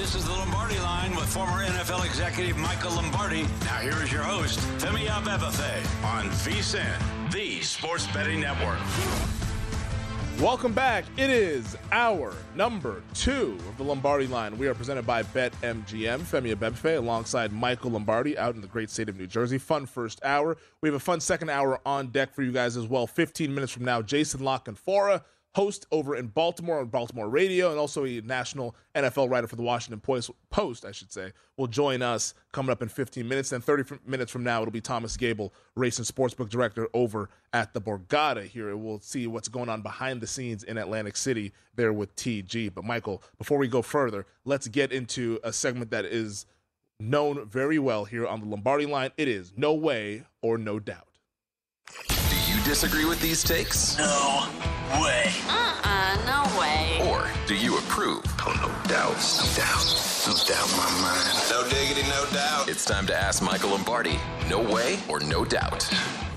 This is the Lombardi Line with former NFL executive Michael Lombardi. Now here is your host, Femi Abebefe, on VSiN, the Sports Betting Network. Welcome back. It is hour number 2 of the Lombardi Line. We are presented by BetMGM. Femi Abebefe alongside Michael Lombardi out in the great state of New Jersey. Fun first hour. We have a fun second hour on deck for you guys as well. 15 minutes from now, Jason La Canfora, host over in Baltimore on Baltimore Radio, and also a national NFL writer for the Washington Post, will join us coming up in 15 minutes. Then 30 minutes from now, it'll be Thomas Gable, race and sportsbook director over at the Borgata here. We'll see what's going on behind the scenes in Atlantic City there with TG. But Michael, before we go further, let's get into a segment that is known very well here on the Lombardi Line. It is No Way or No Doubt. Do you disagree with these takes? No way. No way. Or do you approve? Oh, no doubts. No doubt. No doubt in my mind. No diggity, no doubt. It's time to ask Michael Lombardi, no way or no doubt.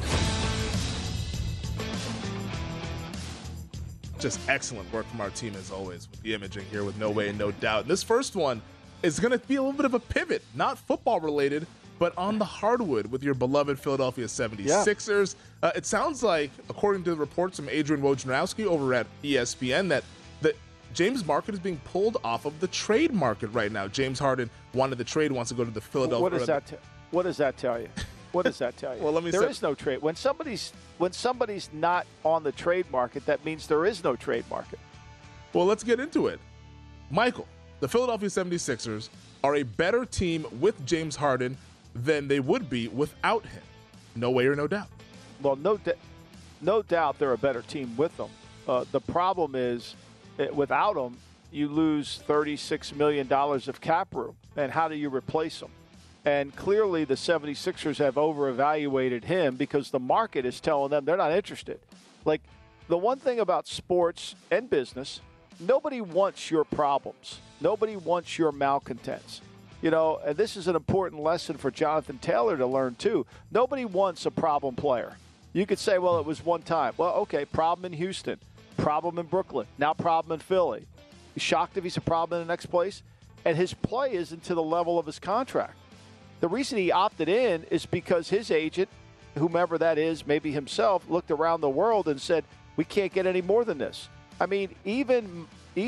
Just excellent work from our team as always with the imaging here with No Way and No Doubt. This first one is going to be a little bit of a pivot, not football related, but on the hardwood with your beloved Philadelphia 76ers. Yeah. It sounds like, according to the reports from Adrian Wojnarowski over at ESPN, that James Harden is being pulled off of the trade market right now. James Harden wanted the trade, wants to go to the Philadelphia. What does that tell you? What does that tell you? Well, there is no trade. When somebody's not on the trade market, that means there is no trade market. Well, let's get into it. Michael, the Philadelphia 76ers are a better team with James Harden than they would be without him. No way or no doubt. Well, no doubt they're a better team with them. The problem is, without him, you lose $36 million of cap room. And how do you replace him? And clearly the 76ers have over-evaluated him because the market is telling them they're not interested. Like, the one thing about sports and business, nobody wants your problems. Nobody wants your malcontents. You know, and this is an important lesson for Jonathan Taylor to learn, too. Nobody wants a problem player. You could say, well, it was one time. Well, okay, problem in Houston, problem in Brooklyn, now problem in Philly. You shocked if he's a problem in the next place? And his play isn't to the level of his contract. The reason he opted in is because his agent, whomever that is, maybe himself, looked around the world and said, we can't get any more than this. I mean, even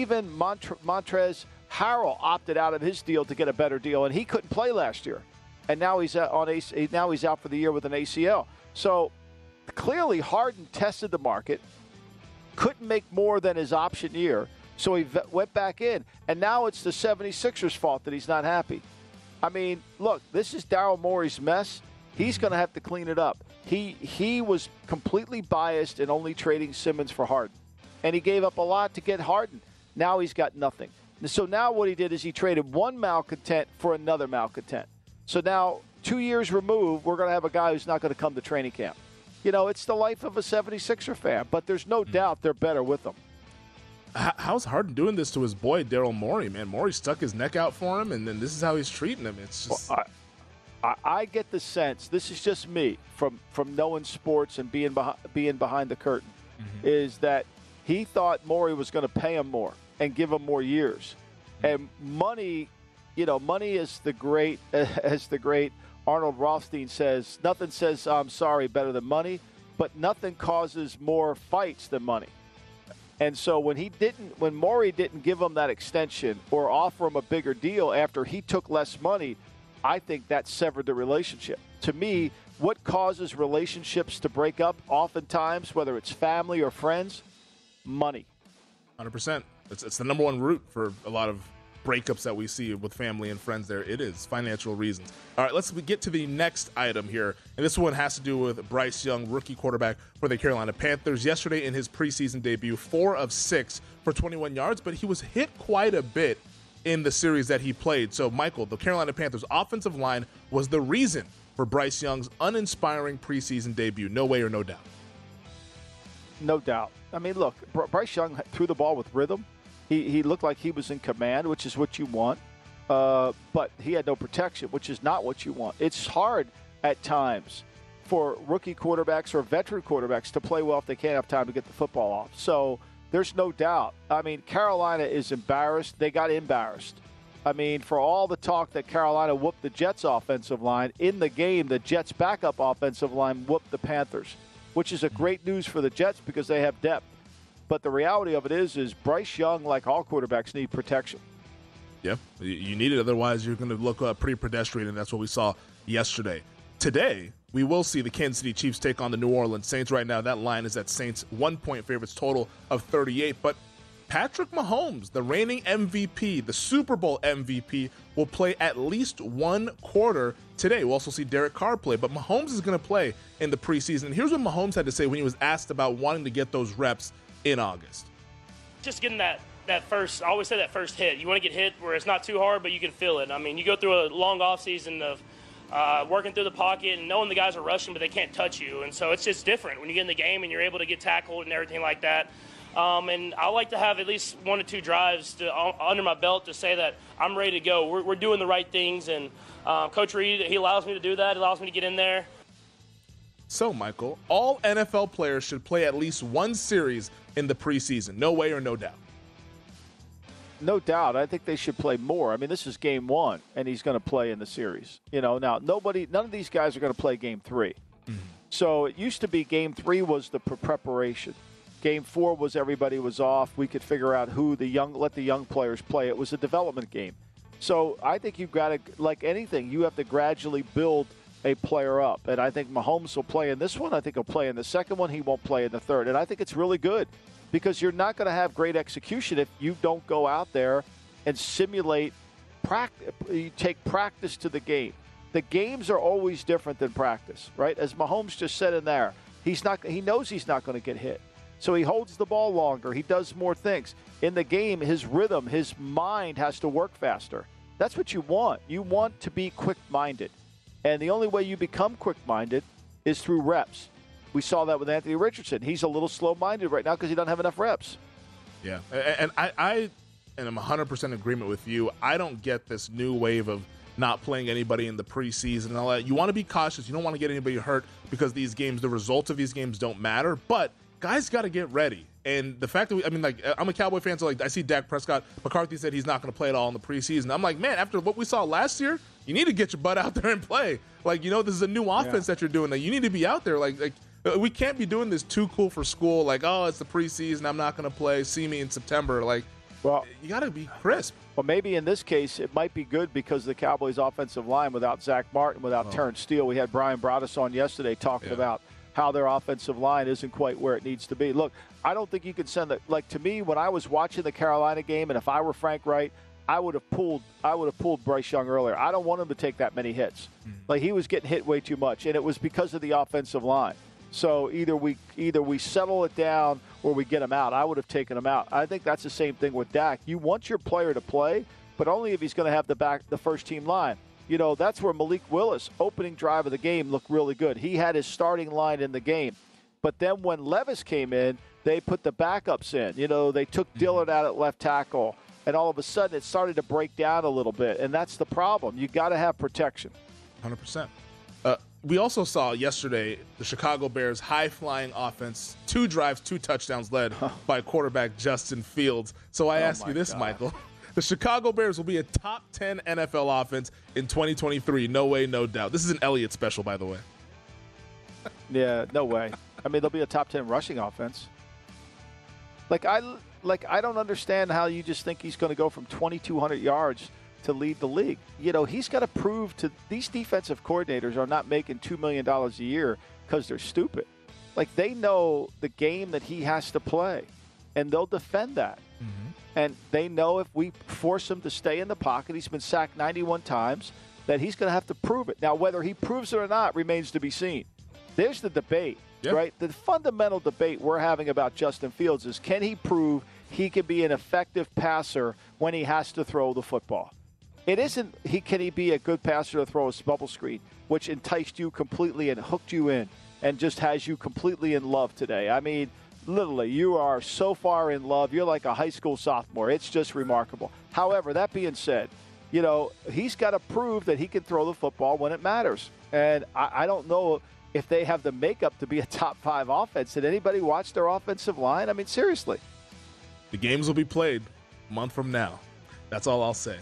Montrezl Harrell opted out of his deal to get a better deal, and he couldn't play last year. And now he's out for the year with an ACL. So clearly Harden tested the market, couldn't make more than his option year, so he went back in. And now it's the 76ers' fault that he's not happy. I mean, look, this is Daryl Morey's mess. He's going to have to clean it up. He was completely biased in only trading Simmons for Harden, and he gave up a lot to get Harden. Now he's got nothing. So now what he did is he traded one malcontent for another malcontent. So now, 2 years removed, we're going to have a guy who's not going to come to training camp. You know, it's the life of a 76er fan, but there's no doubt they're better with him. How's Harden doing this to his boy, Daryl Morey, man? Morey stuck his neck out for him, and then this is how he's treating him. It's just... Well, I get the sense, this is just me, from knowing sports and being behind the curtain, is that he thought Morey was going to pay him more and give him more years. And money, money is the great, as the great Arnold Rothstein says, nothing says I'm sorry better than money, but nothing causes more fights than money. And so when Morey didn't give him that extension or offer him a bigger deal after he took less money, I think that severed the relationship. To me, what causes relationships to break up oftentimes, whether it's family or friends? Money. 100%. It's the number one root for a lot of breakups that we see with family and friends there. It is financial reasons. All right, let's get to the next item here. And this one has to do with Bryce Young, rookie quarterback for the Carolina Panthers. Yesterday in his preseason debut, 4 of 6 for 21 yards, but he was hit quite a bit in the series that he played. So, Michael, the Carolina Panthers offensive line was the reason for Bryce Young's uninspiring preseason debut. No way or no doubt. No doubt. I mean, look, Bryce Young threw the ball with rhythm. He looked like he was in command, which is what you want. But he had no protection, which is not what you want. It's hard at times for rookie quarterbacks or veteran quarterbacks to play well if they can't have time to get the football off. So there's no doubt. I mean, Carolina is embarrassed. They got embarrassed. I mean, for all the talk that Carolina whooped the Jets' offensive line, in the game, the Jets' backup offensive line whooped the Panthers, which is a great news for the Jets because they have depth. But the reality of it is Bryce Young, like all quarterbacks, need protection. Yeah, you need it. Otherwise, you're going to look pretty pedestrian, and that's what we saw yesterday. Today, we will see the Kansas City Chiefs take on the New Orleans Saints. Right now, that line is at Saints 1-point favorites, total of 38. But Patrick Mahomes, the reigning MVP, the Super Bowl MVP, will play at least one quarter today. We'll also see Derek Carr play, but Mahomes is going to play in the preseason. And here's what Mahomes had to say when he was asked about wanting to get those reps in August. Just getting that first, I always say that first hit. You want to get hit where it's not too hard, but you can feel it. I mean, you go through a long offseason of working through the pocket and knowing the guys are rushing, but they can't touch you. And so it's just different when you get in the game and you're able to get tackled and everything like that. And I like to have at least 1 to 2 drives under my belt to say that I'm ready to go. We're doing the right things, and Coach Reid, he allows me to do that. He allows me to get in there. So, Michael, all NFL players should play at least one series in the preseason. No way or no doubt. No doubt. I think they should play more. I mean, this is game 1, and he's going to play in the series. Now, none of these guys are going to play game 3. Mm-hmm. So it used to be game 3 was the preparation. Game 4 was everybody was off. We could figure out let the young players play. It was a development game. So I think you've got to, like anything, you have to gradually build a player up. And I think Mahomes will play in this one. I think he'll play in the second one. He won't play in the third. And I think it's really good because you're not going to have great execution if you don't go out there and simulate practice. You take practice to the game. The games are always different than practice, right? As Mahomes just said in there, he knows he's not going to get hit. So he holds the ball longer. He does more things. In the game, his rhythm, his mind has to work faster. That's what you want. You want to be quick-minded. And the only way you become quick-minded is through reps. We saw that with Anthony Richardson. He's a little slow-minded right now because he doesn't have enough reps. Yeah, and I'm 100% in agreement with you. I don't get this new wave of not playing anybody in the preseason and all that. You want to be cautious. You don't want to get anybody hurt because the results of these games don't matter. But guys got to get ready. And the fact that I'm a Cowboy fan, so I see Dak Prescott. McCarthy said he's not going to play at all in the preseason. I'm like, man, after what we saw last year, you need to get your butt out there and play. This is a new offense that you're doing. You need to be out there. We can't be doing this too cool for school. It's the preseason. I'm not going to play. See me in September. Well, you got to be crisp. Well, maybe in this case, it might be good because the Cowboys' offensive line without Zach Martin, without Terrence Steele. We had Brian Broaddus on yesterday talking about how their offensive line isn't quite where it needs to be. Look, I don't think you can send to me, when I was watching the Carolina game, and if I were Frank Wright, I would have pulled Bryce Young earlier. I don't want him to take that many hits. He was getting hit way too much, and it was because of the offensive line. So either we settle it down or we get him out. I would have taken him out. I think that's the same thing with Dak. You want your player to play, but only if he's going to have the first team line. That's where Malik Willis, opening drive of the game, looked really good. He had his starting line in the game. But then when Levis came in, they put the backups in. They took Dillard out at left tackle, and all of a sudden it started to break down a little bit, and that's the problem. You got to have protection. 100%. We also saw yesterday the Chicago Bears' high-flying offense, 2 drives, 2 touchdowns led by quarterback Justin Fields. So I ask you this, Michael. The Chicago Bears will be a top 10 NFL offense in 2023. No way, no doubt. This is an Elliott special, by the way. Yeah, no way. They'll be a top 10 rushing offense. I don't understand how you just think he's going to go from 2,200 yards to lead the league. He's got to prove to these defensive coordinators are not making $2 million a year because they're stupid. They know the game that he has to play, and they'll defend that. Mm-hmm. And they know if we force him to stay in the pocket, he's been sacked 91 times, that he's going to have to prove it. Now, whether he proves it or not remains to be seen. There's the debate, right? The fundamental debate we're having about Justin Fields is, can he prove he can be an effective passer when he has to throw the football? It isn't can he be a good passer to throw a bubble screen, which enticed you completely and hooked you in and just has you completely in love today. Literally, you are so far in love. You're like a high school sophomore. It's just remarkable. However, that being said, he's got to prove that he can throw the football when it matters. And I don't know if they have the makeup to be a top 5 offense. Did anybody watch their offensive line? Seriously. The games will be played a month from now. That's all I'll say.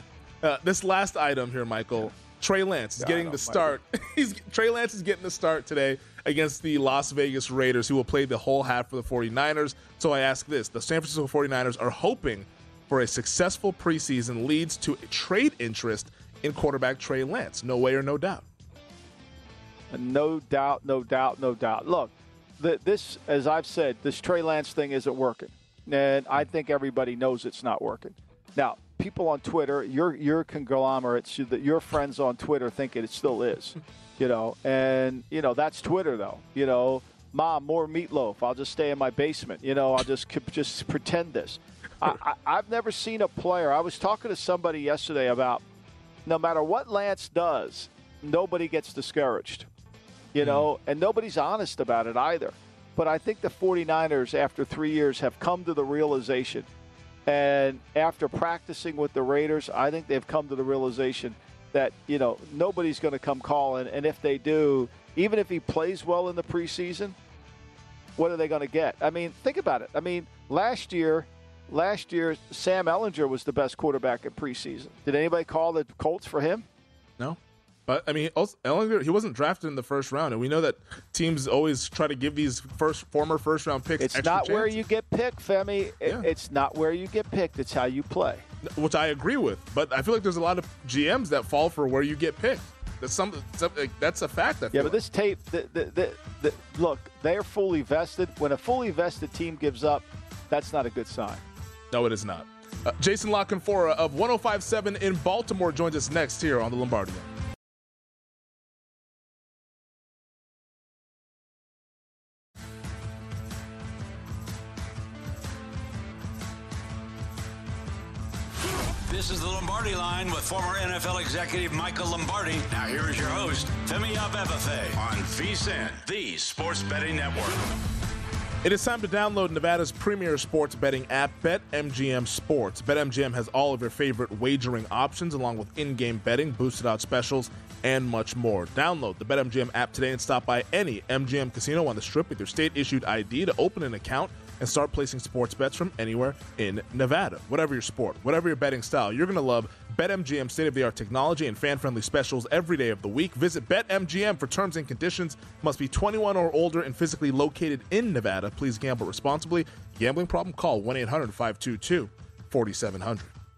This last item here, Michael. Trey Lance is getting the start. Trey Lance is getting the start today against the Las Vegas Raiders, who will play the whole half for the 49ers. So I ask this. The San Francisco 49ers are hoping for a successful preseason leads to a trade interest in quarterback Trey Lance. No way or no doubt. No doubt, no doubt, no doubt. Look, this, as I've said, this Trey Lance thing isn't working. And I think everybody knows it's not working. Now, people on Twitter, your conglomerates, your friends on Twitter think it still is, and, that's Twitter, though. Mom, more meatloaf. I'll just stay in my basement. I'll just pretend this. I've never seen a player. I was talking to somebody yesterday about no matter what Lance does, nobody gets discouraged, and nobody's honest about it either. But I think the 49ers, after 3 years, have come to the realization, and after practicing with the Raiders, I think they've come to the realization that, nobody's going to come calling. And if they do, even if he plays well in the preseason, what are they going to get? I mean, think about it. I mean, last year, Sam Ehlinger was the best quarterback in preseason. Did anybody call the Colts for him? No. But, I mean, Ehlinger, he wasn't drafted in the first round, and we know that teams always try to give these former first-round picks It's extra not chances. where you get picked, Femi. Yeah. It's not where you get picked. It's how you play. Which I agree with. But I feel like there's a lot of GMs that fall for where you get picked. That's a fact. Yeah, but this tape, look, they're fully vested. When a fully vested team gives up, that's not a good sign. No, it is not. Jason La Canfora of 105.7 in Baltimore joins us next here on the Lombardi Line. This is the Lombardi Line with former NFL executive Michael Lombardi. Now here is your host, Femi Abebefe, on VSiN, the Sports Betting Network. It is time to download Nevada's premier sports betting app, BetMGM Sports. BetMGM has all of your favorite wagering options, along with in-game betting, boosted odds specials, and much more. Download the BetMGM app today and stop by any MGM casino on the Strip with your state-issued ID to open an account and start placing sports bets from anywhere in Nevada. Whatever your sport, whatever your betting style, you're going to love BetMGM's state-of-the-art technology and fan-friendly specials every day of the week. Visit BetMGM for terms and conditions. Must be 21 or older and physically located in Nevada. Please gamble responsibly. Gambling problem? Call 1-800-522-4700.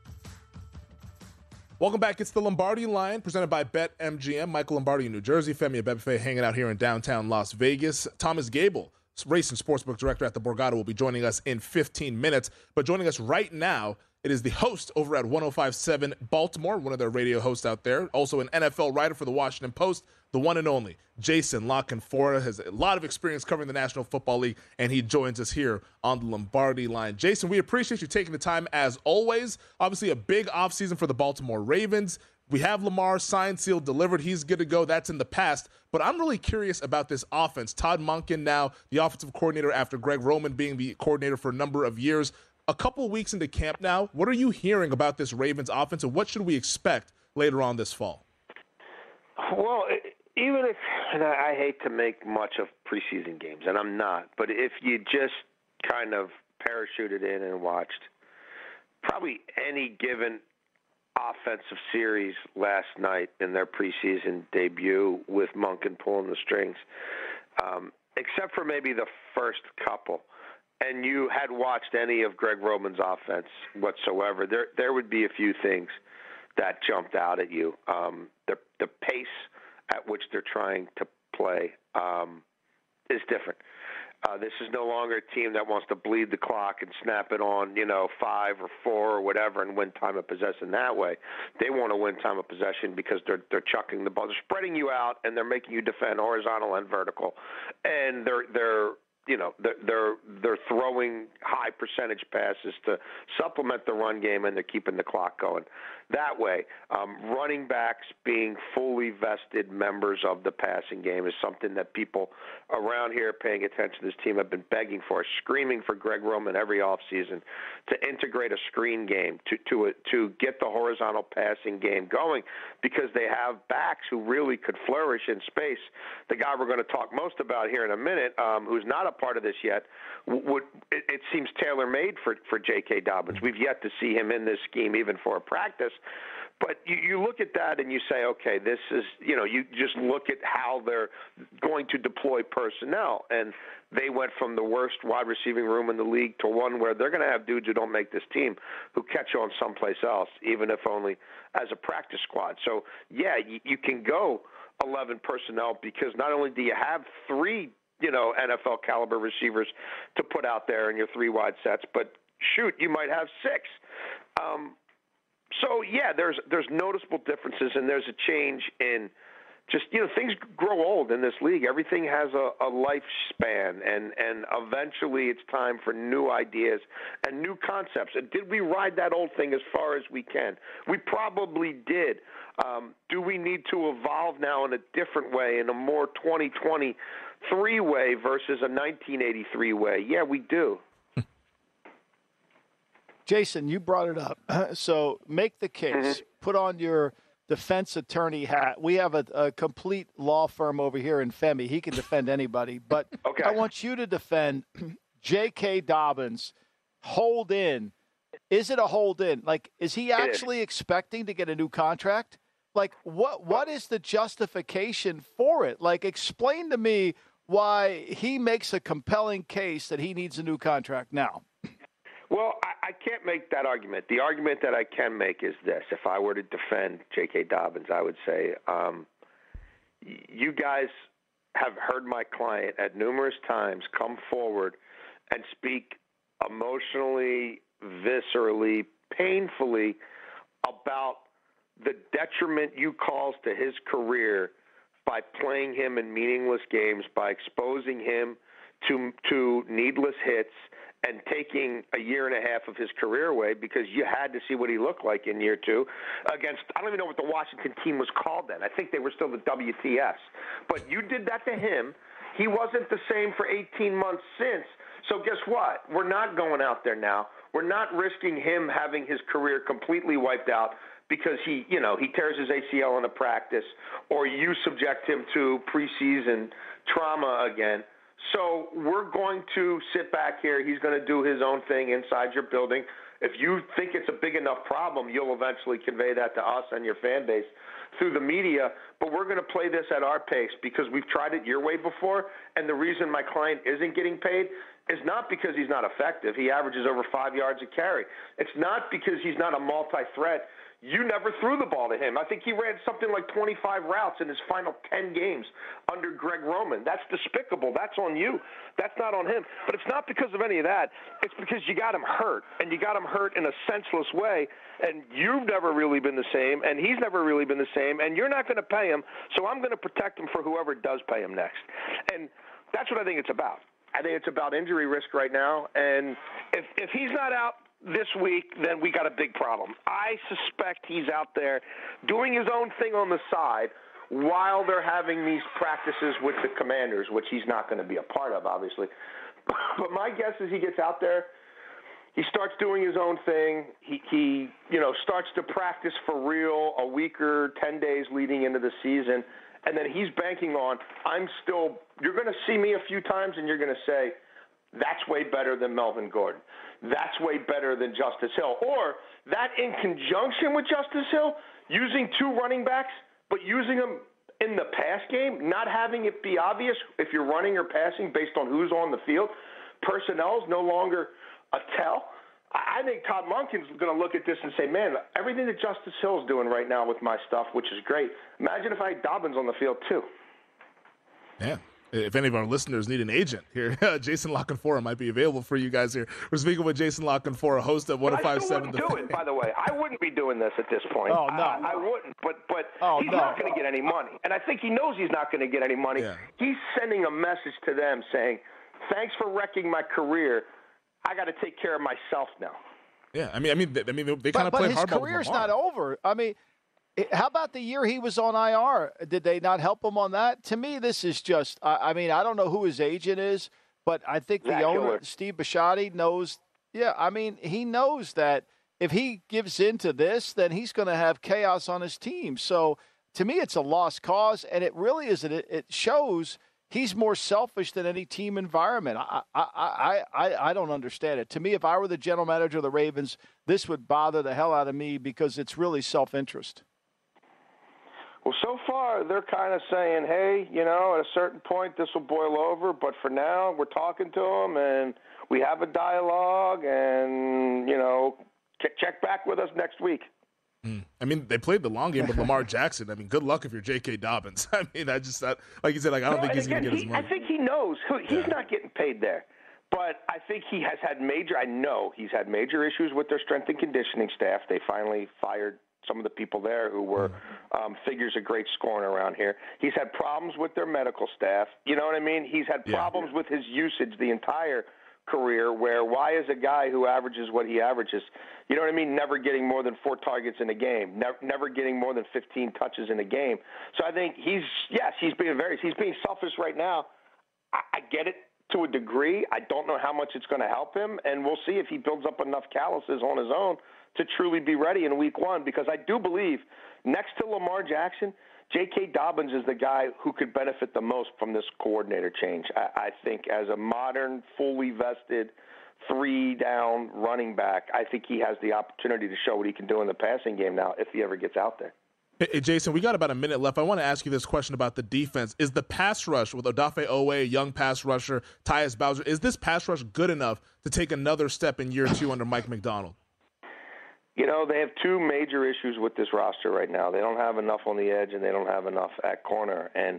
Welcome back. It's the Lombardi Line presented by BetMGM. Michael Lombardi in New Jersey. Femi Abebefe hanging out here in downtown Las Vegas. Thomas Gable, race and sportsbook director at the Borgata, will be joining us in 15 minutes. But joining us right now, it is the host over at 105.7 Baltimore, one of their radio hosts out there. Also an NFL writer for the Washington Post, the one and only Jason La Canfora, has a lot of experience covering the National Football League, and he joins us here on the Lombardi Line. Jason, we appreciate you taking the time as always. Obviously a big offseason for the Baltimore Ravens. We have Lamar signed, sealed, delivered. He's good to go. That's in the past. But I'm really curious about this offense. Todd Monken now the offensive coordinator after Greg Roman being the coordinator for a number of years. A couple weeks into camp now, what are you hearing about this Ravens offense, and what should we expect later on this fall? Well, even if, and I hate to make much of preseason games, and I'm not, but if you just kind of parachuted in and watched probably any given offensive series last night in their preseason debut with Monken pulling the strings, except for maybe the first couple, and you had watched any of Greg Roman's offense whatsoever, there would be a few things that jumped out at you. The pace at which they're trying to play is different. This is no longer a team that wants to bleed the clock and snap it on, 5 or 4 or whatever and win time of possession that way. They want to win time of possession because they're chucking the ball. They're spreading you out and they're making you defend horizontal and vertical. And they're throwing high percentage passes to supplement the run game, and they're keeping the clock going that way. Running backs being fully vested members of the passing game is something that people around here paying attention to this team have been begging for, screaming for Greg Roman every offseason to integrate a screen game, to get the horizontal passing game going, because they have backs who really could flourish in space. The guy we're going to talk most about here in a minute, who's not a not part of this yet, it seems tailor-made for J.K. Dobbins. We've yet to see him in this scheme even for a practice. But you look at that and you say, okay, this is, you just look at how they're going to deploy personnel. And they went from the worst wide receiving room in the league to one where they're going to have dudes who don't make this team who catch on someplace else, even if only as a practice squad. So, yeah, you can go 11 personnel because not only do you have three, NFL caliber receivers to put out there in your three wide sets, but shoot, you might have six. So, yeah, there's noticeable differences, and there's a change in just, things grow old in this league. Everything has a lifespan, and eventually it's time for new ideas and new concepts. And did we ride that old thing as far as we can? We probably did. Do we need to evolve now in a different way, in a more 2023 way versus a 1983 way? Yeah, we do. Jason, you brought it up. So make the case. Put on your defense attorney hat. We have a complete law firm over here in Femi. He can defend anybody. But okay. I want you to defend J.K. Dobbins. Hold in. Is it a hold in? Like, is he actually expecting to get a new contract? Like, what is the justification for it? Like, explain to me why he makes a compelling case that he needs a new contract now. Well, I can't make that argument. The argument that I can make is this. If I were to defend J.K. Dobbins, I would say, you guys have heard my client at numerous times come forward and speak emotionally, viscerally, painfully about the detriment you cause to his career by playing him in meaningless games, by exposing him to needless hits, and taking a year and a half of his career away because you had to see what he looked like in year two against, I don't even know what the Washington team was called then. I think they were still the WTS. But you did that to him. He wasn't the same for 18 months since. So guess what? We're not going out there now. We're not risking him having his career completely wiped out because he tears his ACL in a practice or you subject him to preseason trauma again. So we're going to sit back here. He's going to do his own thing inside your building. If you think it's a big enough problem, you'll eventually convey that to us and your fan base through the media. But we're going to play this at our pace because we've tried it your way before. And the reason my client isn't getting paid is not because he's not effective. He averages over 5 yards a carry. It's not because he's not a multi-threat. You never threw the ball to him. I think he ran something like 25 routes in his final 10 games under Greg Roman. That's despicable. That's on you. That's not on him. But it's not because of any of that. It's because you got him hurt, and you got him hurt in a senseless way, and you've never really been the same, and he's never really been the same, and you're not going to pay him, so I'm going to protect him for whoever does pay him next. And that's what I think it's about. I think it's about injury risk right now, and if he's not out this week, then we got a big problem. I suspect he's out there doing his own thing on the side while they're having these practices with the Commanders, which he's not going to be a part of, obviously. But my guess is he gets out there, he starts doing his own thing. He starts to practice for real a week or 10 days leading into the season, and then he's banking on, you're going to see me a few times and you're going to say, that's way better than Melvin Gordon. That's way better than Justice Hill. Or that in conjunction with Justice Hill, using two running backs, but using them in the pass game, not having it be obvious if you're running or passing based on who's on the field. Personnel is no longer a tell. I think Todd Monken's going to look at this and say, man, everything that Justice Hill is doing right now with my stuff, which is great, imagine if I had Dobbins on the field too. Yeah. If any of our listeners need an agent here, Jason Lockenfora might be available for you guys here. We're speaking with Jason Lockenfora, host of 105.7. I still wouldn't do it, by the way. I wouldn't be doing this at this point. Oh, no. I wouldn't, but he's not going to get any money. And I think he knows he's not going to get any money. Yeah. He's sending a message to them saying, thanks for wrecking my career. I got to take care of myself now. Yeah, I mean, they kind of play hardball. But his career's not over. I mean, how about the year he was on IR? Did they not help him on that? To me, this is just, I don't know who his agent is, but I think the owner, Steve Bisciotti, knows. Yeah, I mean, he knows that if he gives in to this, then he's going to have chaos on his team. So to me, it's a lost cause, and it really is. It shows he's more selfish than any team environment. I don't understand it. To me, if I were the general manager of the Ravens, this would bother the hell out of me because it's really self-interest. Well, so far they're kind of saying, hey, at a certain point this will boil over, but for now we're talking to them and we have a dialogue and, check back with us next week. I mean, they played the long game with Lamar Jackson. I mean, good luck if you're J.K. Dobbins. I mean, like you said, I don't think he's going to get his money. I think he knows he's not getting paid there. But I think he's had major issues with their strength and conditioning staff. They finally fired some of the people there who were figures of great scoring around here. He's had problems with their medical staff. You know what I mean? He's had problems with his usage the entire career, where why is a guy who averages what he averages, you know what I mean, never getting more than 4 targets in a game, never getting more than 15 touches in a game. So I think he's being selfish right now. I get it to a degree. I don't know how much it's going to help him, and we'll see if he builds up enough calluses on his own to truly be ready in week 1, because I do believe next to Lamar Jackson, J.K. Dobbins is the guy who could benefit the most from this coordinator change. I think as a modern, fully vested, 3-down running back, I think he has the opportunity to show what he can do in the passing game now if he ever gets out there. Hey, Jason, we got about a minute left. I want to ask you this question about the defense. Is the pass rush with Odafe Owe, young pass rusher, Tyus Bowser, is this pass rush good enough to take another step in year 2 under Mike McDonald? They have 2 major issues with this roster right now. They don't have enough on the edge, and they don't have enough at corner. And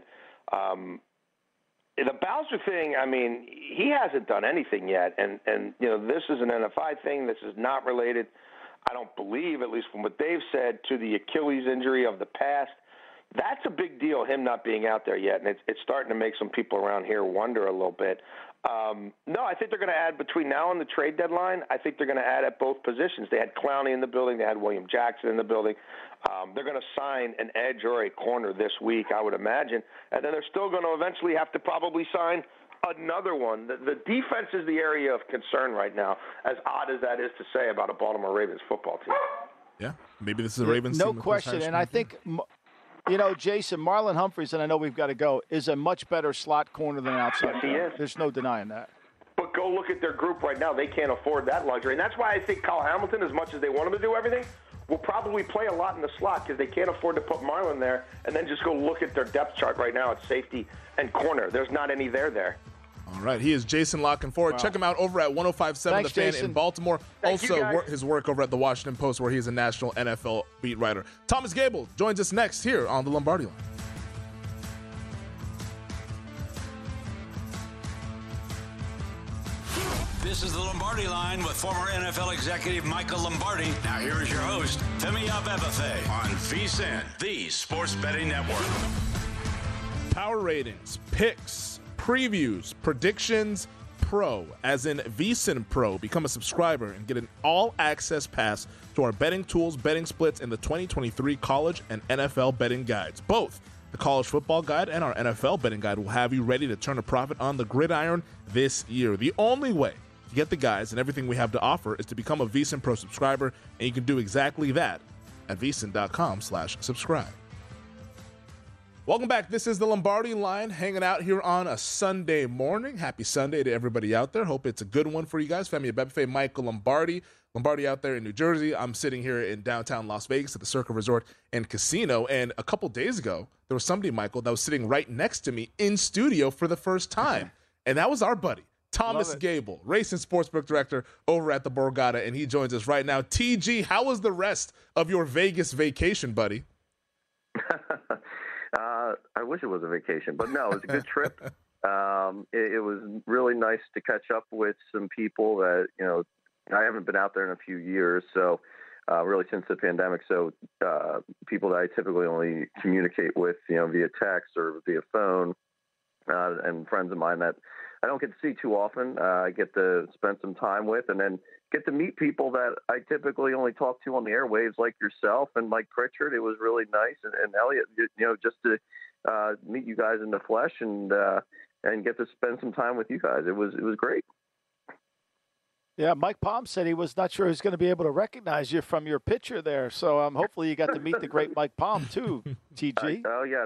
the Bowser thing, I mean, he hasn't done anything yet. And this is an NFI thing. This is not related, I don't believe, at least from what they've said, to the Achilles injury of the past. That's a big deal, him not being out there yet, and it's starting to make some people around here wonder a little bit. No, I think they're going to add between now and the trade deadline. I think they're going to add at both positions. They had Clowney in the building. They had William Jackson in the building. They're going to sign an edge or a corner this week, I would imagine, and then they're still going to eventually have to probably sign another one. The defense is the area of concern right now, as odd as that is to say about a Baltimore Ravens football team. Yeah, maybe this is a Ravens team. No question, and I think – Jason, Marlon Humphreys, and I know we've got to go, is a much better slot corner than an outside. Yes, he is. There's no denying that. But go look at their group right now. They can't afford that luxury. And that's why I think Kyle Hamilton, as much as they want him to do everything, will probably play a lot in the slot because they can't afford to put Marlon there and then just go look at their depth chart right now at safety and corner. There's not any there. All right. He is Jason La Canfora. Wow. Check him out over at 105.7 Thanks, The Fan Jason. in Baltimore. Thank also, his work over at the Washington Post, where he is a national NFL beat writer. Thomas Gable joins us next here on the Lombardi Line. This is the Lombardi Line with former NFL executive Michael Lombardi. Now here is your host, Femi Abebefe, on VSiN, the Sports Betting Network. Power ratings, picks, previews, predictions, Pro, as in VSiN Pro. Become a subscriber and get an all-access pass to our betting tools, betting splits, and the 2023 college and NFL betting guides. Both the college football guide and our NFL betting guide will have you ready to turn a profit on the gridiron this year. The only way to get the guides and everything we have to offer is to become a VSiN Pro subscriber, and you can do exactly that at vsin.com/subscribe. Welcome back. This is the Lombardi Line, hanging out here on a Sunday morning. Happy Sunday to everybody out there. Hope it's a good one for you guys. Femi Abebefe, Michael Lombardi out there in New Jersey. I'm sitting here in downtown Las Vegas at the Circa Resort and Casino. And a couple days ago, there was somebody, Michael, that was sitting right next to me in studio for the first time. And that was our buddy, Thomas Gable, race and sportsbook director over at the Borgata. And he joins us right now. TG, how was the rest of your Vegas vacation, buddy? I wish it was a vacation, but no, it was a good trip. It was really nice to catch up with some people that, I haven't been out there in a few years, so really since the pandemic. So people that I typically only communicate with, via text or via phone, and friends of mine that I don't get to see too often. I get to spend some time with, and then get to meet people that I typically only talk to on the airwaves, like yourself and Mike Pritchard. It was really nice, and Elliot, just to meet you guys in the flesh and get to spend some time with you guys. It was great. Yeah, Mike Palm said he was not sure he was going to be able to recognize you from your picture there. So hopefully you got to meet the great Mike Palm too, TG. Oh yes,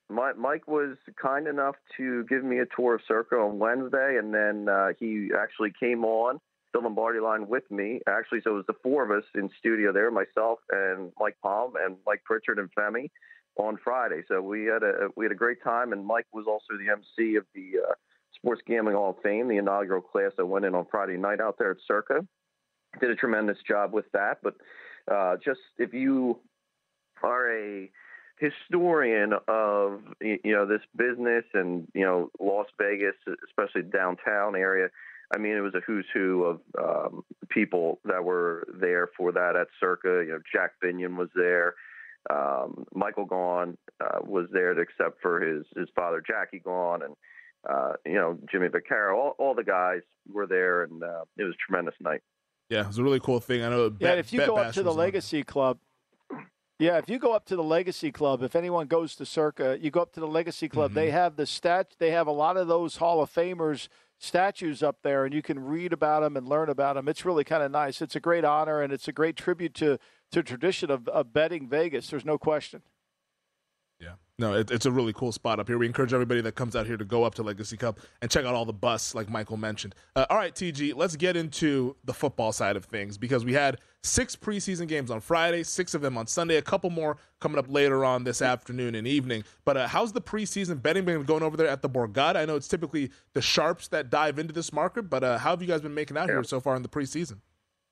Mike was kind enough to give me a tour of Circa on Wednesday, and then he actually came on the Lombardi line with me. Actually, so it was the four of us in studio there, myself and Mike Palm and Mike Pritchard and Femi on Friday. So we had a great time, and Mike was also the MC of the Sports Gambling Hall of Fame, the inaugural class that went in on Friday night out there at Circa. Did a tremendous job with that. But just if you are a historian of this business and Las Vegas, especially downtown area, I mean, it was a who's who of people that were there for that at Circa. Jack Binion was there. Michael Gaughan was there except for his father, Jackie Gaughan, and Jimmy Vaccaro. All the guys were there, and it was a tremendous night. Yeah, it was a really cool thing. I know. If you go up to the Legacy Club. Yeah, if you go up to the Legacy Club, if anyone goes to Circa, you go up to the Legacy Club. They have They have a lot of those Hall of Famers statues up there, and you can read about them and learn about them. It's really kind of nice. It's a great honor, and it's a great tribute to tradition of betting Vegas. There's no question. Yeah. No, it's a really cool spot up here. We encourage everybody that comes out here to go up to Legacy Cup and check out all the busts like Michael mentioned. All right, TG, let's get into the football side of things because we had 6 preseason games on Friday, 6 of them on Sunday, a couple more coming up later on this afternoon and evening. But how's the preseason betting been going over there at the Borgata? I know it's typically the sharps that dive into this market, but how have you guys been making out here so far in the preseason?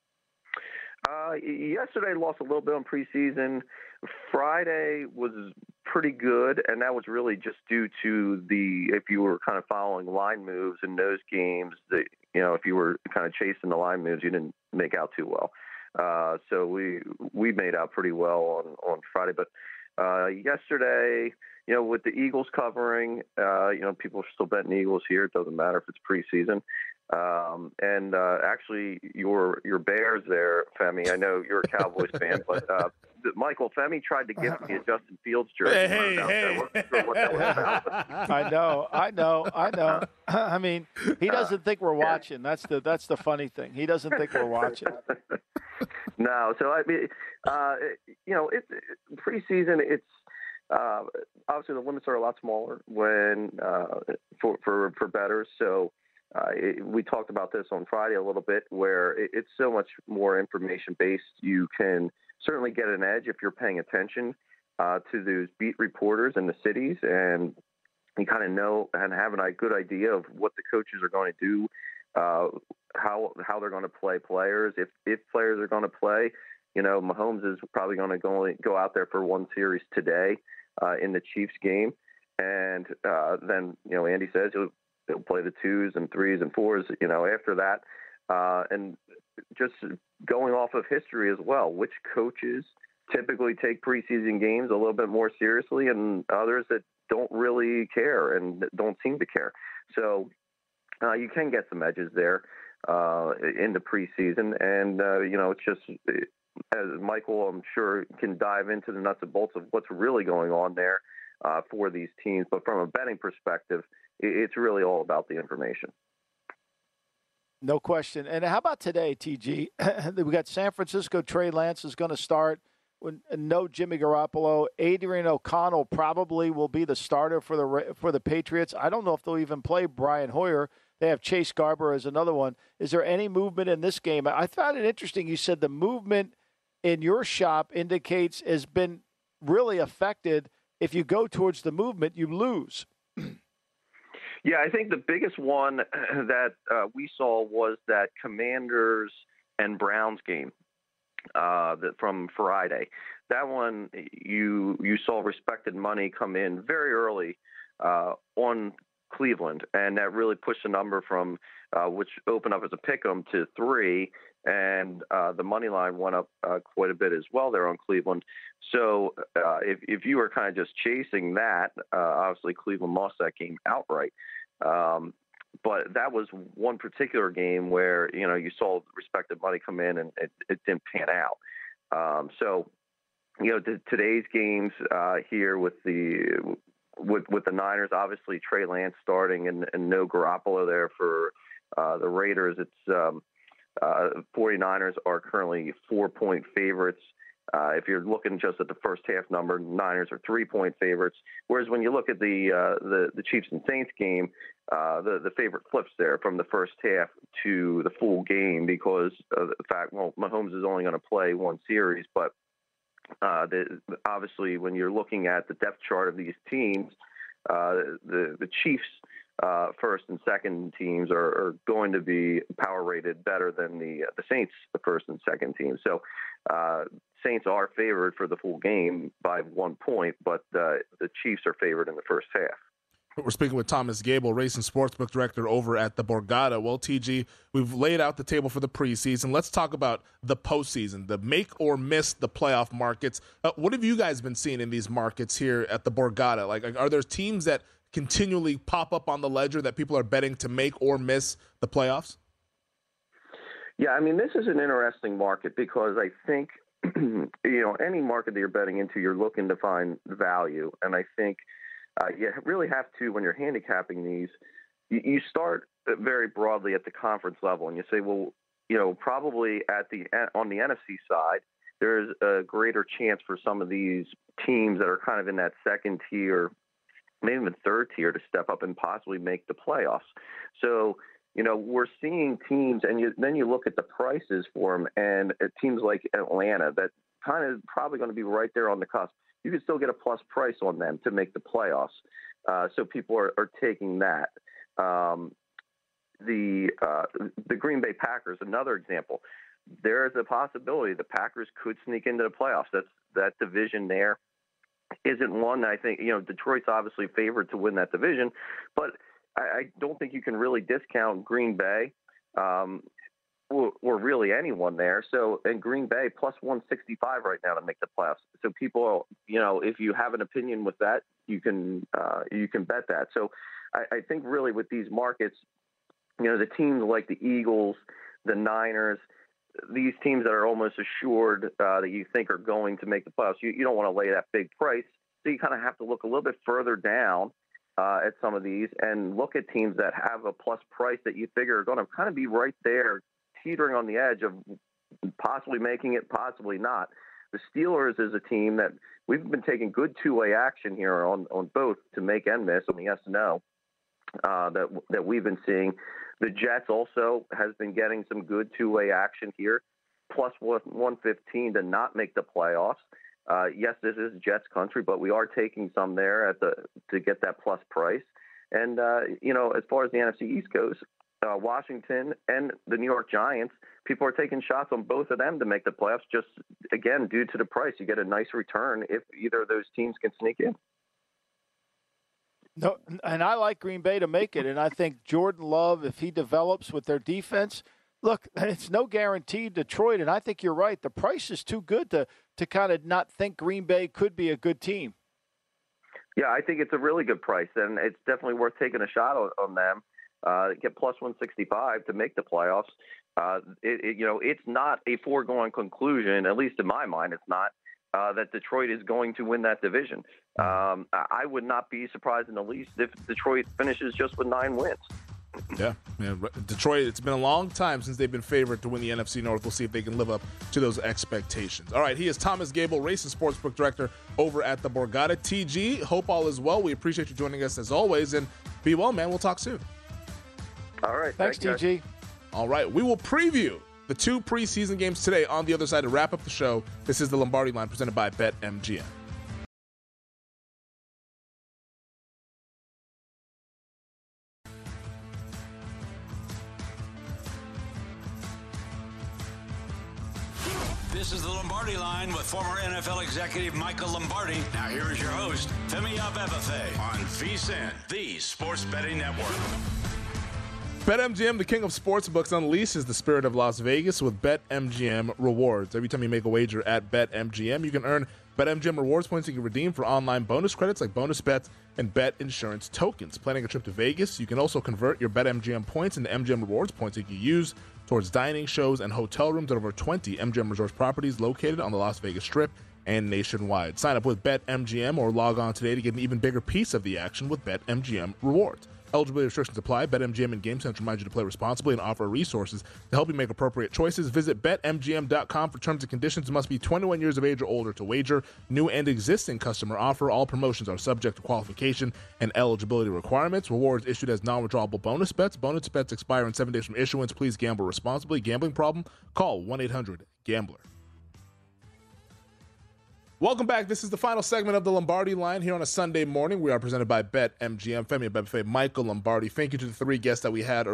Yesterday lost a little bit on preseason. Friday was pretty good, and that was really just due to if you were kind of following line moves in those games, if you were kind of chasing the line moves, you didn't make out too well. So we made out pretty well on Friday. But yesterday, with the Eagles covering, people are still betting Eagles here. It doesn't matter if it's preseason. And actually, your Bears there, Femi. I know you're a Cowboys fan, but Michael, Femi tried to gift me a Justin Fields jersey. Hey. Wasn't sure what that was about. I know. I mean, he doesn't think we're watching. That's the funny thing. He doesn't think we're watching. No, so I mean, it's preseason. It's obviously the limits are a lot smaller when for bettors. So. We talked about this on Friday a little bit, where it's so much more information-based. You can certainly get an edge if you're paying attention to those beat reporters in the cities, and you kind of know and have a good idea of what the coaches are going to do, how they're going to play players. If players are going to play, Mahomes is probably going to go out there for one series today in the Chiefs game, and then Andy says he'll play the 2s and 3s and 4s, after that. And just going off of history as well, which coaches typically take preseason games a little bit more seriously and others that don't really care and don't seem to care. So you can get some edges there in the preseason. And, it's just, as Michael, I'm sure, can dive into the nuts and bolts of what's really going on there for these teams. But from a betting perspective, it's really all about the information. No question. And how about today, TG? We got San Francisco. Trey Lance is going to start. No Jimmy Garoppolo. Adrian O'Connell probably will be the starter for the Patriots. I don't know if they'll even play Brian Hoyer. They have Chase Garber as another one. Is there any movement in this game? I found it interesting. You said the movement in your shop indicates has been really affected. If you go towards the movement, you lose. Yeah, I think the biggest one that we saw was that Commanders and Browns game from Friday. That one, you saw respected money come in very early on Cleveland, and that really pushed the number from which opened up as a pick'em to 3, and the money line went up quite a bit as well there on Cleveland. So if you were kind of just chasing that, obviously Cleveland lost that game outright. But that was one particular game where, you saw respected money come in and it didn't pan out. So, today's games here with the Niners, obviously Trey Lance starting and no Garoppolo there for the Raiders. It's 49ers are currently 4-point favorites If you're looking just at the first half number, Niners are 3-point favorites. Whereas when you look at the Chiefs and Saints game, the favorite flips there from the first half to the full game because of the fact, well, Mahomes is only going to play one series. But obviously, when you're looking at the depth chart of these teams, the Chiefs' first and second teams are going to be power rated better than the Saints' first and second teams. So Saints are favored for the full game by 1 point, but the Chiefs are favored in the first half. We're speaking with Thomas Gable, race and sportsbook director over at the Borgata. Well, TG, we've laid out the table for the preseason. Let's talk about the postseason, the make or miss the playoff markets. What have you guys been seeing in these markets here at the Borgata? Like, are there teams that continually pop up on the ledger that people are betting to make or miss the playoffs? Yeah, I mean, this is an interesting market because I think, any market that you're betting into, you're looking to find value. And I think you really have to, when you're handicapping these, you start very broadly at the conference level and you say, well, probably on the NFC side, there's a greater chance for some of these teams that are kind of in that second tier, maybe even third tier, to step up and possibly make the playoffs. So, we're seeing teams, and then you look at the prices for them, and teams like Atlanta that kind of probably going to be right there on the cusp. You can still get a plus price on them to make the playoffs. So people are taking that. The Green Bay Packers, another example. There is a possibility the Packers could sneak into the playoffs. That division there isn't one that I think, Detroit's obviously favored to win that division, but I don't think you can really discount Green Bay or really anyone there. So, and Green Bay plus 165 right now to make the playoffs. So people, if you have an opinion with that, you can bet that. So I think really with these markets, the teams like the Eagles, the Niners, these teams that are almost assured that you think are going to make the playoffs, you don't want to lay that big price. So you kind of have to look a little bit further down at some of these and look at teams that have a plus price that you figure are going to kind of be right there, teetering on the edge of possibly making it, possibly not. The Steelers is a team that we've been taking good two-way action here on both to make and miss on the yes and no that we've been seeing. The Jets also has been getting some good two-way action here, plus 115 to not make the playoffs. Yes, this is Jets country, but we are taking some there to get that plus price. And, as far as the NFC East goes, Washington and the New York Giants, people are taking shots on both of them to make the playoffs. Just, again, due to the price, you get a nice return if either of those teams can sneak in. No, and I like Green Bay to make it, and I think Jordan Love, if he develops with their defense, look, it's no guarantee Detroit, and I think you're right. The price is too good to kind of not think Green Bay could be a good team. Yeah, I think it's a really good price, and it's definitely worth taking a shot on them. Get plus 165 to make the playoffs. It's not a foregone conclusion, at least in my mind, it's not, that Detroit is going to win that division. I would not be surprised in the least if Detroit finishes just with 9 wins. Yeah, Detroit, it's been a long time since they've been favored to win the NFC North. We'll see if they can live up to those expectations. All right, he is Thomas Gable, race and sportsbook director over at the Borgata. TG, hope all is well. We appreciate you joining us as always, and be well, man. We'll talk soon. All right. Thanks, TG. All right, we will preview the 2 preseason games today on the other side to wrap up the show. This is the Lombardi Line presented by BetMGM. This is the Lombardi Line with former NFL executive Michael Lombardi. Now here is your host, Femi Abebefe, on VSiN, the Sports Betting Network. BetMGM, the king of sportsbooks, unleashes the spirit of Las Vegas with BetMGM rewards. Every time you make a wager at BetMGM, you can earn BetMGM rewards points you can redeem for online bonus credits like bonus bets and bet insurance tokens. Planning a trip to Vegas, you can also convert your BetMGM points into MGM rewards points you can use towards dining, shows, and hotel rooms at over 20 MGM Resorts properties located on the Las Vegas Strip and nationwide. Sign up with BetMGM or log on today to get an even bigger piece of the action with BetMGM rewards. Eligibility restrictions apply. BetMGM and GameSense remind you to play responsibly and offer resources to help you make appropriate choices. Visit BetMGM.com for terms and conditions. Must be 21 years of age or older to wager. New and existing customer offer. All promotions are subject to qualification and eligibility requirements. Rewards issued as non-withdrawable bonus bets. Bonus bets expire in 7 days from issuance. Please gamble responsibly. Gambling problem? Call 1-800-GAMBLER. Welcome back. This is the final segment of the Lombardi Line here on a Sunday morning. We are presented by BetMGM. Femi Abebefe, Michael Lombardi. Thank you to the the two guests that we had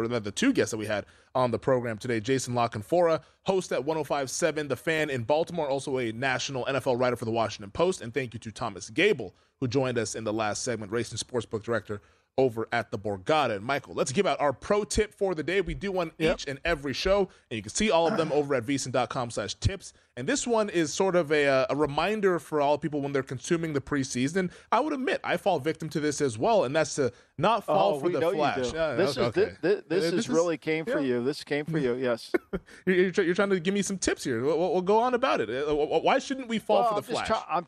on the program today. Jason La Canfora, host at 105.7 The Fan in Baltimore, also a national NFL writer for the Washington Post. And thank you to Thomas Gable, who joined us in the last segment, racing sportsbook director over at the Borgata. And Michael, let's give out our pro tip for the day. We do one each and every show, and you can see all of them over at vsin.com/tips. And this one is sort of a reminder for all people when they're consuming the preseason. I would admit I fall victim to this as well, and that's to not fall for the flash. This really came for you. This came for you, yes. You're trying to give me some tips here. We'll go on about it. Why shouldn't we fall for the flash? I'm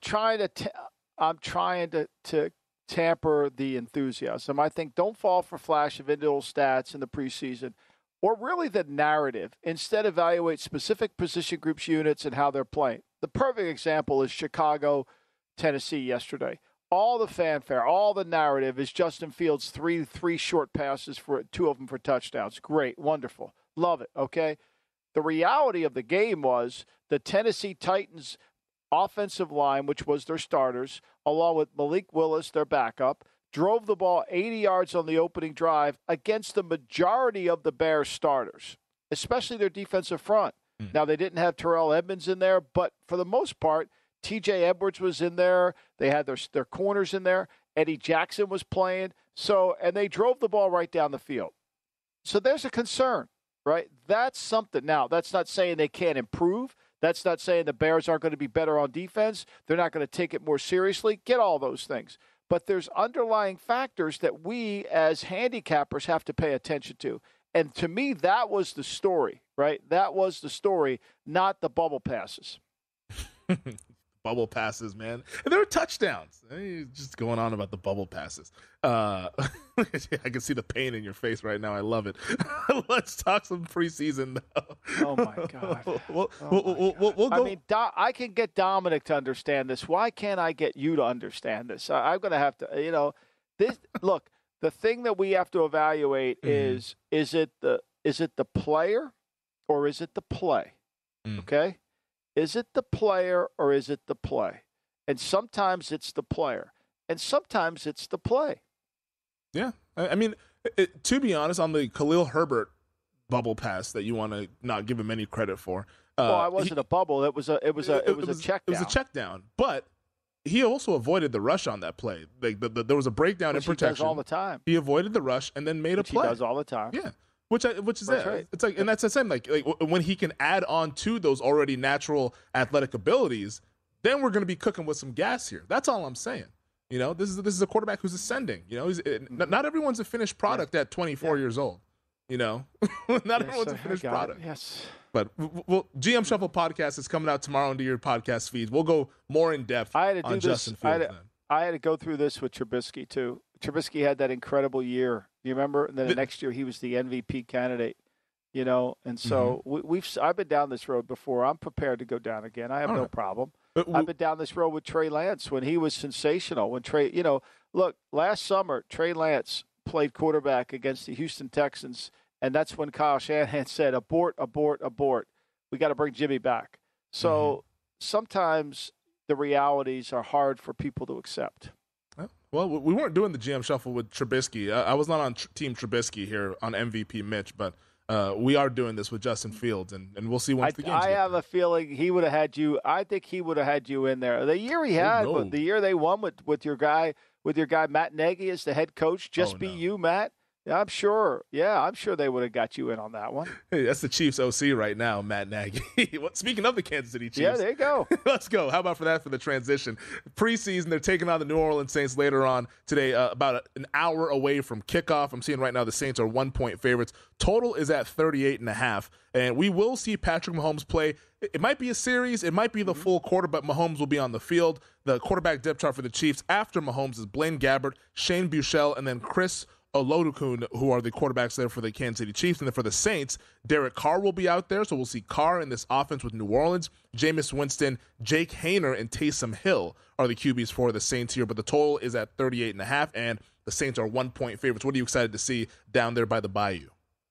trying to tamper the enthusiasm. I think don't fall for flash of individual stats in the preseason, or really the narrative. Instead, evaluate specific position groups, units, and how they're playing. The perfect example is Chicago, Tennessee yesterday. All the fanfare, all the narrative is Justin Fields three short passes, for 2 of them for touchdowns. Great, wonderful, love it. Okay, the reality of the game was the Tennessee Titans offensive line, which was their starters, along with Malik Willis, their backup, drove the ball 80 yards on the opening drive against the majority of the Bears starters, especially their defensive front. Now, they didn't have Terrell Edmonds in there, but for the most part, TJ Edwards was in there. They had their corners in there. Eddie Jackson was playing. And they drove the ball right down the field. So there's a concern, right? That's something. Now, that's not saying they can't improve. That's not saying the Bears aren't going to be better on defense. They're not going to take it more seriously. Get all those things. But there's underlying factors that we as handicappers have to pay attention to. And to me, that was the story, right? That was the story, not the bubble passes. Bubble passes, man. And there were touchdowns. Just going on about the bubble passes. I can see the pain in your face right now. I love it. Let's talk some preseason, though. Oh, my God. We'll go. I mean, I can get Dominic to understand this. Why can't I get you to understand this? I'm going to have to, this. Look, the thing that we have to evaluate is it the player or is it the play? Okay? Is it the player or is it the play? And sometimes it's the player, and sometimes it's the play. Yeah. I mean, to be honest, on the Khalil Herbert bubble pass that you want to not give him any credit for. Well, it wasn't a bubble. It was a check down. It was a check down. But he also avoided the rush on that play. Like there was a breakdown in protection. He does all the time. He avoided the rush and then made a play. He does all the time. Yeah. Which is it. Right. It's like, and that's the same. Like when he can add on to those already natural athletic abilities, then we're going to be cooking with some gas here. That's all I'm saying. This is a quarterback who's ascending. Not everyone's a finished product at 24 years old. Not everyone's a finished product. Yes. But GM Shuffle podcast is coming out tomorrow into your podcast feeds. We'll go more in depth on Justin Fields. I had to go through this with Trubisky too. Trubisky had that incredible year. You remember? And then the next year he was the MVP candidate. And so I've been down this road before. I'm prepared to go down again. I have no problem. I've been down this road with Trey Lance when he was sensational. When Trey, look, last summer Trey Lance played quarterback against the Houston Texans, and that's when Kyle Shanahan said, "Abort, abort, abort. We got to bring Jimmy back." So sometimes the realities are hard for people to accept. Well, we weren't doing the GM Shuffle with Trubisky. I was not on Team Trubisky here on MVP Mitch, but we are doing this with Justin Fields, and we'll see once the game's I have a feeling he would have had you. I think he would have had you in there. The year he had, but the year they won with your guy Matt Nagy as the head coach. You, Matt. I'm sure. Yeah, I'm sure they would have got you in on that one. Hey, that's the Chiefs OC right now, Matt Nagy. Speaking of the Kansas City Chiefs. Yeah, there you go. Let's go. How about for the transition? Preseason, they're taking on the New Orleans Saints later on today, about an hour away from kickoff. I'm seeing right now the Saints are 1-point favorites. Total is at 38.5. And we will see Patrick Mahomes play. It might be a series. It might be the full quarter, but Mahomes will be on the field. The quarterback depth chart for the Chiefs after Mahomes is Blaine Gabbert, Shane Buechele, and then Chris Olodokun, who are the quarterbacks there for the Kansas City Chiefs. And then for the Saints, Derek Carr will be out there. So we'll see Carr in this offense with New Orleans. Jameis Winston, Jake Haener, and Taysom Hill are the QBs for the Saints here. But the total is at 38.5, and the Saints are 1-point favorites. What are you excited to see down there by the Bayou?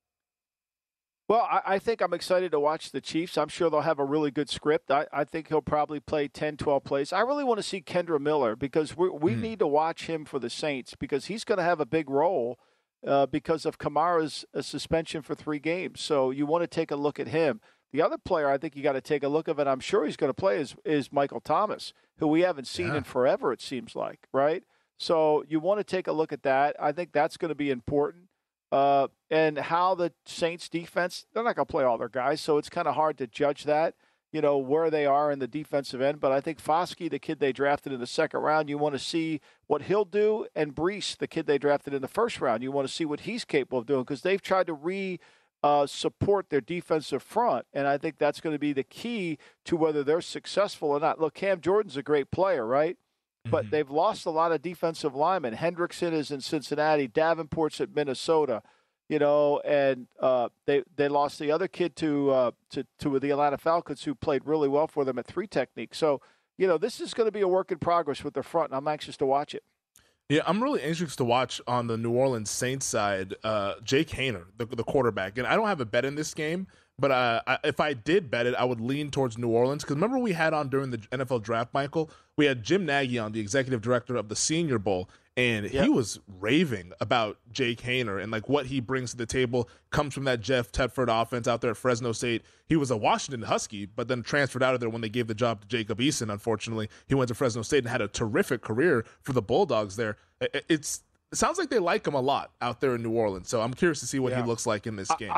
Well, I think I'm excited to watch the Chiefs. I'm sure they'll have a really good script. I think he'll probably play 10, 12 plays. I really want to see Kendra Miller because we need to watch him for the Saints because he's going to have a big role because of Kamara's suspension for 3 games. So you want to take a look at him. The other player I think you got to take a look at, and I'm sure he's going to play, is Michael Thomas, who we haven't seen in forever, it seems like, right? So you want to take a look at that. I think that's going to be important. And how the Saints defense, they're not going to play all their guys, so it's kind of hard to judge that, where they are in the defensive end. But I think Foskey, the kid they drafted in the second round, you want to see what he'll do. And Brees, the kid they drafted in the first round, you want to see what he's capable of doing because they've tried to support their defensive front. And I think that's going to be the key to whether they're successful or not. Look, Cam Jordan's a great player, right? But they've lost a lot of defensive linemen. Hendrickson is in Cincinnati. Davenport's at Minnesota, and they lost the other kid to the Atlanta Falcons, who played really well for them at 3 technique. So, this is going to be a work in progress with their front, and I'm anxious to watch it. Yeah, I'm really anxious to watch on the New Orleans Saints side, Jake Haener, the quarterback. And I don't have a bet in this game, but if I did bet it, I would lean towards New Orleans. Because remember we had on during the NFL draft, Michael, we had Jim Nagy on, the executive director of the Senior Bowl, and he was raving about Jake Haener and like what he brings to the table. Comes from that Jeff Tedford offense out there at Fresno State. He was a Washington Husky, but then transferred out of there when they gave the job to Jacob Eason. Unfortunately, he went to Fresno State and had a terrific career for the Bulldogs there. It sounds like they like him a lot out there in New Orleans. So I'm curious to see what he looks like in this game.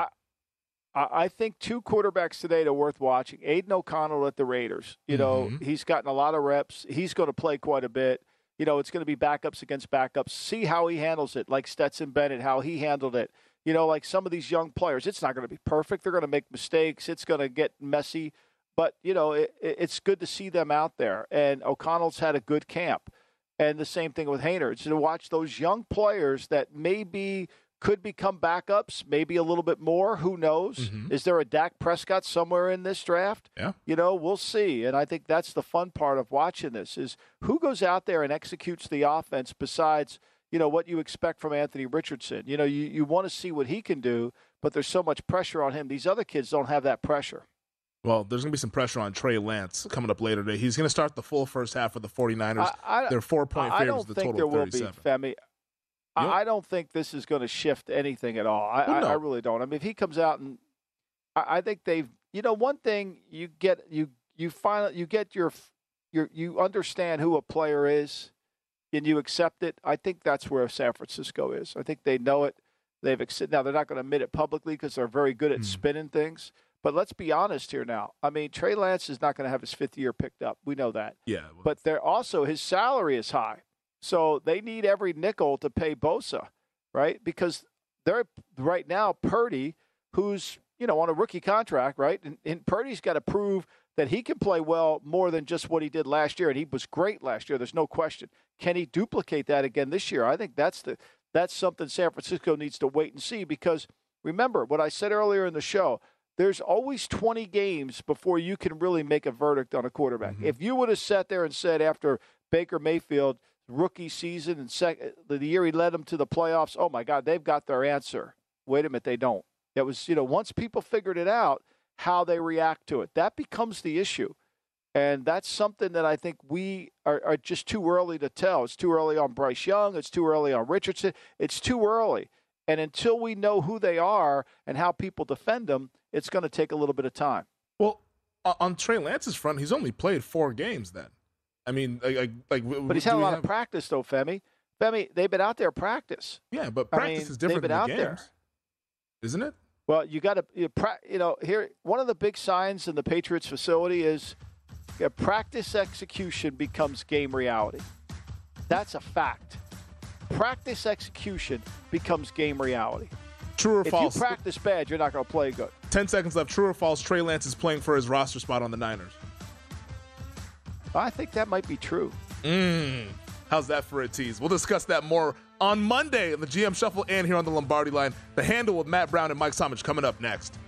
I think 2 quarterbacks today that are worth watching. Aiden O'Connell at the Raiders. He's gotten a lot of reps. He's going to play quite a bit. It's going to be backups against backups. See how he handles it, like Stetson Bennett, how he handled it. Like some of these young players, it's not going to be perfect. They're going to make mistakes. It's going to get messy. But, it's good to see them out there. And O'Connell's had a good camp. And the same thing with Haener. It's to watch those young players that maybe could become backups, maybe a little bit more. Who knows? Is there a Dak Prescott somewhere in this draft? Yeah. We'll see. And I think that's the fun part of watching this is who goes out there and executes the offense besides, what you expect from Anthony Richardson. You want to see what he can do, but there's so much pressure on him. These other kids don't have that pressure. Well, there's going to be some pressure on Trey Lance coming up later today. He's going to start the full first half of the 49ers. They're 4-point favorites, the total of 37. Femi. I don't think this is going to shift anything at all. I really don't. I mean, if he comes out and I think they've, one thing you understand who a player is and you accept it. I think that's where San Francisco is. I think they know it. Now they're not going to admit it publicly because they're very good at spinning things. But let's be honest here now. I mean, Trey Lance is not going to have his 5th year picked up. We know that. Yeah. But they're also his salary is high. So they need every nickel to pay Bosa, right? Because they're right now Purdy, who's, on a rookie contract, right? And Purdy's got to prove that he can play well more than just what he did last year. And he was great last year. There's no question. Can he duplicate that again this year? I think that's something San Francisco needs to wait and see because remember what I said earlier in the show, there's always 20 games before you can really make a verdict on a quarterback. If you would have sat there and said after Baker Mayfield, rookie season and the year he led them to the playoffs, oh, my God, they've got their answer. Wait a minute, they don't. It was, once people figured it out, how they react to it. That becomes the issue. And that's something that I think we are just too early to tell. It's too early on Bryce Young. It's too early on Richardson. It's too early. And until we know who they are and how people defend them, it's going to take a little bit of time. Well, on Trey Lance's front, he's only played 4 games then. I mean, but he's had a lot of practice, though, Femi. Femi, they've been out there practice. Yeah, but practice is different than games, there. Isn't it? Well, you got to, here, one of the big signs in the Patriots facility is practice execution becomes game reality. That's a fact. Practice execution becomes game reality. True or false? If you practice bad, you're not going to play good. 10 seconds left. True or false? Trey Lance is playing for his roster spot on the Niners. I think that might be true. How's that for a tease? We'll discuss that more on Monday in the GM Shuffle and here on the Lombardi Line. The Handle with Matt Brown and Mike Somich coming up next.